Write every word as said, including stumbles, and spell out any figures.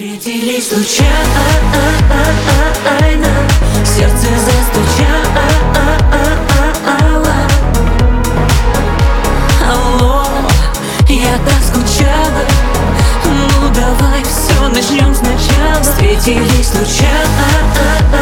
Встретились случайно, сердце застучало. Алло, я так скучала. Ну давай все начнем сначала. Встретились случайно.